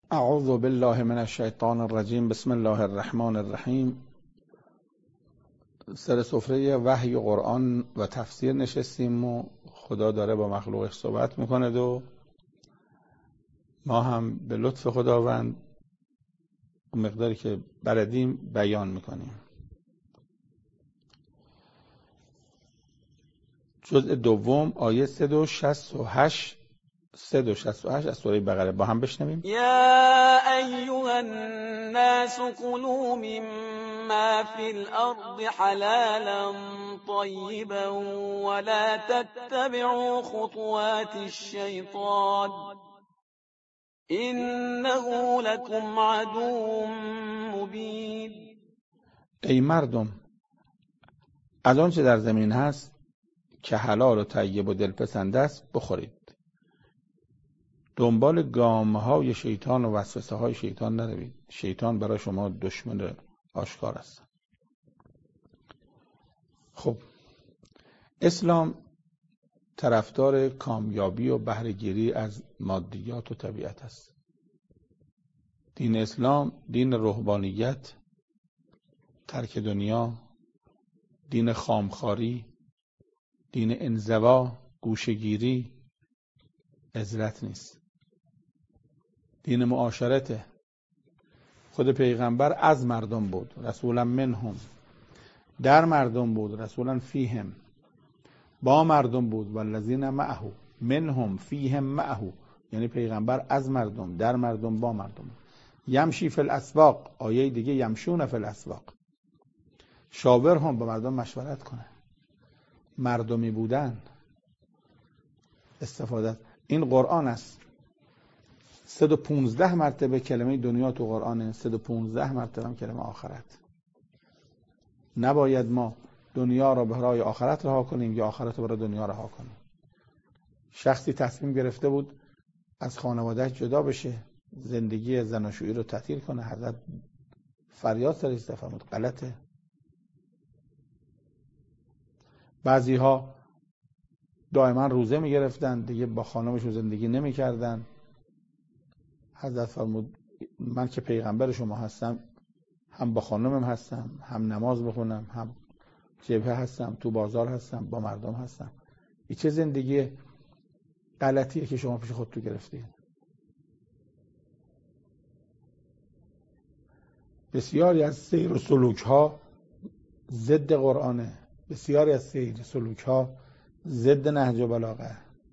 اعوذ بالله من الشیطان الرجیم. بسم الله الرحمن الرحیم. سر سفره وحی و قرآن و تفسیر نشستیم و خدا داره با مخلوقش صحبت میکنه و ما هم به لطف خداوند مقداری که بلدیم بیان میکنیم. جزء دوم آیه 368 از سوره بقره با هم بشنویم. یا ایها الناس كلوا مما فی الارض حلالا طیبا ولا تتبعوا خطوات الشیطان انه لكم عدو مبین. ای مردم، از آنچه در زمین هست که حلال و طیب و دلپسند است بخورید. دنبال گام‌های شیطان و وسوسه‌های شیطان نروید. شیطان برای شما دشمن آشکار است. خب، اسلام طرفدار کامیابی و بهره‌گیری از مادیات و طبیعت است. دین اسلام دین رهبانیت، ترک دنیا، دین خامخواری، دین انزوا، گوشه‌گیری، عزلت نیست. دین معاشرته. خود پیغمبر از مردم بود، رسولا منهم، در مردم بود، رسولا فیهم، با مردم بود، والذین معه، منهم فیهم معه، یعنی پیغمبر از مردم، در مردم، با مردم. یمشی فی الاسواق، آیه دیگه یمشون فی الاسواق، شاورهم، با مردم مشورت کنه. مردمی بودن، استفاده. این قرآن است. 115 مرتبه کلمه دنیا تو قرآنه، 115 مرتبه هم کلمه آخرت. نباید ما دنیا را برای آخرت رها کنیم یا آخرت را برای دنیا رها کنیم. شخصی تصمیم گرفته بود از خانواده‌اش جدا بشه، زندگی زناشویی رو تعطیل کنه. حضرت فریاد سرش فرمود غلطه. بعضی ها دائما روزه میگرفتن، دیگه با خانمشون زندگی نمیکردن. حضرت فرمود من که پیغمبر شما هستم، هم با خانمم هستم، هم نماز بخونم، هم جبهه هستم، تو بازار هستم، با مردم هستم. این چه زندگی غلطیه که شما پیش خودتون گرفتید؟ بسیاری از سیر و سلوک ها ضد قرآنه. بسیاری از سیر و سلوک ها ضد نهج و بلاغه.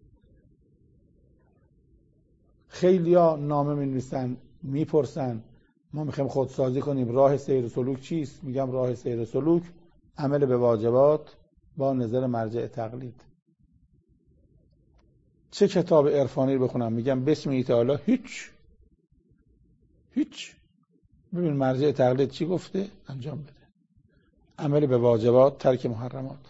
خیلی ها نامه می‌نویسن، میپرسن ما میخوایم خودسازی کنیم، راه سیر و سلوک چیست؟ میگم راه سیر و سلوک عمل به واجبات با نظر مرجع تقلید. چه کتاب عرفانی بخونم؟ میگم بسم تعالی، هیچ. ببین مرجع تقلید چی گفته، انجام بده. عمل به واجبات، ترک محرمات.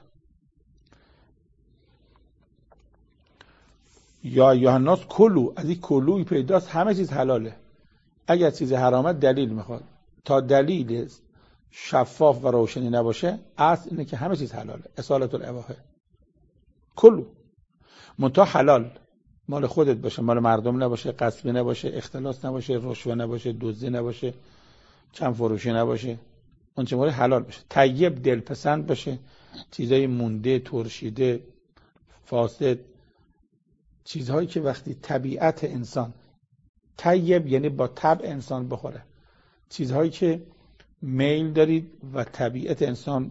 یا یوحناس کلو، از این کلوی پیداست همه چیز حلاله. اگر چیز حرامه دلیل میخواد، تا دلیل شفاف و روشنی نباشه اصل اینه که همه چیز حلاله. اصالت الاباحه کلو. منتها حلال مال خودت باشه، مال مردم نباشه، غصبی نباشه، اختلاس نباشه، رشوه نباشه، دزدی نباشه، کم فروشی نباشه. اون چه مال حلال باشه. طیب، دلپسند باشه. چیزای مونده، ترشیده، فاسد، چیزهایی که وقتی طبیعت انسان، طیب یعنی با طبع انسان بخوره، چیزهایی که میل دارید و طبیعت انسان.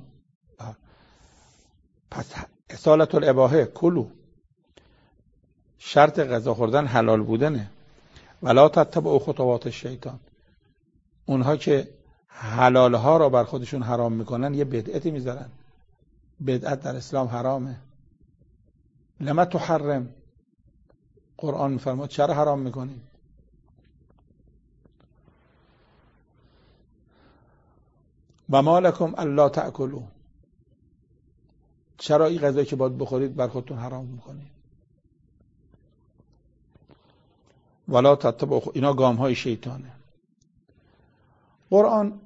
پس اصالت الاباحه کلو. شرط غذا خوردن حلال بودنه. ولا تتبعوا خطوات الشیطان. اونها که حلال ها را بر خودشون حرام میکنن یه بدعتی میذارن. بدعت در اسلام حرامه. لما تحرم، قرآن میفرماد چرا حرام میکنی؟ و ما لکم الا تأکلوا، چرا این غذایی که باید بخورید بر خودتون حرام میکنید؟ ولا تتبعوا، اینا گام های شیطانه. قرآن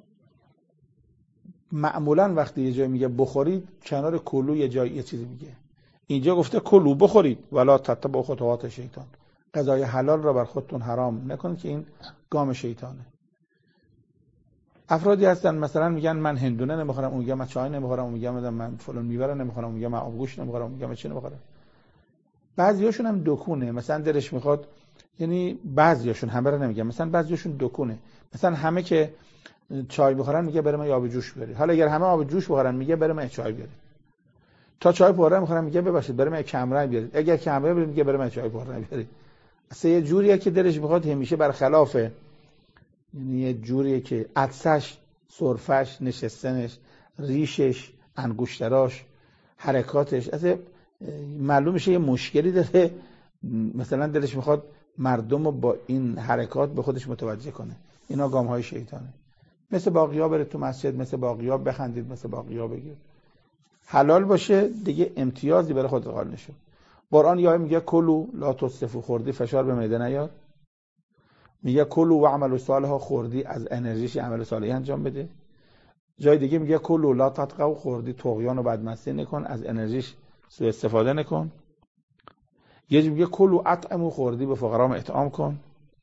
معمولا وقتی یه جای میگه بخورید، کنار کلو یه جای یه چیزی میگه. اینجا گفته کلو، بخورید. ولا تتبعوا خطوات شیطان، غذای حلال را بر خودتون حرام نکنید که این گام شیطانه. افرادی هستن مثلا میگن من هندونه نمیخورم، اون میگه من چای نمیخورم، اون میگه من فلان میوه نمیخورم، اون میگه من آبگوشت نمیخورم، اون میگه من چی نمیخورم. بعضیاشون هم دکونه، مثلا دلش میخواد، یعنی بعضیاشون، همه رو نمیگم، مثلا بعضیاشون دکونه، مثلا همه که چای بخورن میگه برای من آب جوش بیارید. حالا اگر همه آب جوش بخورن میگه برای من چای بیارید. تا چای پررنگ میخورن میگه ببخشید برای من کمرنگ بیارید. اگر کمرنگ بیارید میگه برای من چای پررنگ بیارید. اصلا یه جوریه که دلش میخواد همیشه برخلاف، یعنی یه جوریه که عطسش، سرفش، نشستنش، ریشش، انگشتراش، حرکاتش اصلا معلوم میشه یه مشکلی داره. مثلا دلش میخواد مردم رو با این حرکات به خودش متوجه کنه. اینا گام‌های شیطانه. مثل باقی‌ها برید تو مسجد، مثل باقی‌ها بخندید، مثل باقی‌ها بگید. حلال باشه دیگه امتیازی برای خود قائل نشو. قرآن یا میگه کلوا لا تسرفوا، خوردی فشار به معده نیار. میگه کلوا و عملوا صالحا، خوردی از انرژیش عمل صالحی انجام بده. جای دیگه میگه کلوا لا تطغوا، خوردی طغیان و بدمستی نکن، از انرژیش سوء استفاده نکن. یه جا میگه کلوا اطعموا، خوردی به فقرا اطعام کن.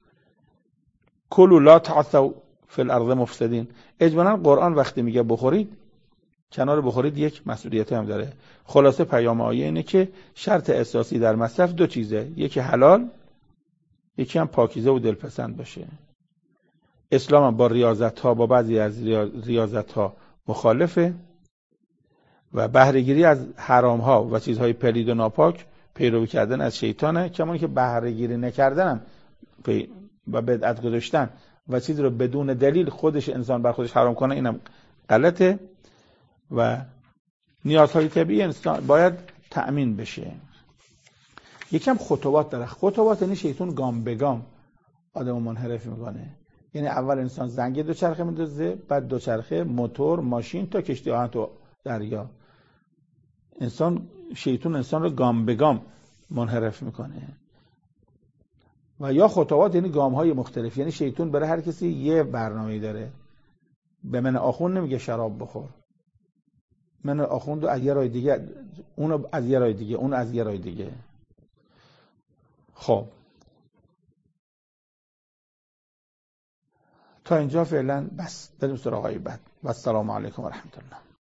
کلوا لا تعثوا فی الارض مفسدین. اجمالاً قرآن وقتی میگه بخورید، کنار بخورید یک مسئولیت هم داره. خلاصه پیام آیه اینه که شرط اساسی در مصرف دو چیزه، یکی حلال، یکی هم پاکیزه و دلپسند باشه. اسلام هم با ریاضت ها، با بعضی از ریاضت ها مخالفه و بهره‌گیری از حرام ها و چیزهای پلید و ناپاک پیروی کردن از شیطانه. کما که بهره‌گیری نکردن و بدعت گذاشتن و چیزی رو بدون دلیل خودش انسان بر خودش حرام کنه، اینم غلطه و نیازهای طبیعی انسان باید تأمین بشه. یکم خطوات داره. خطوات یعنی شیطان گام به گام آدمو منحرف میکنه. یعنی اول انسان زنگ دوچرخه میندازه، بعد دوچرخه، موتور، ماشین تا کشتی آهن تو دریا. شیطان انسان رو گام به گام منحرف میکنه. و یا خطوات یعنی گام های مختلف، یعنی شیطان برای هر کسی یه برنامه‌ای داره. به من آخوند نمیگه شراب بخور، من آخوند از یه راه دیگه، اون از یه راه دیگه، اون از یه راه دیگه. خب تا اینجا فعلا بس، بریم سراغ آیه بعد. و السلام علیکم و رحمت الله.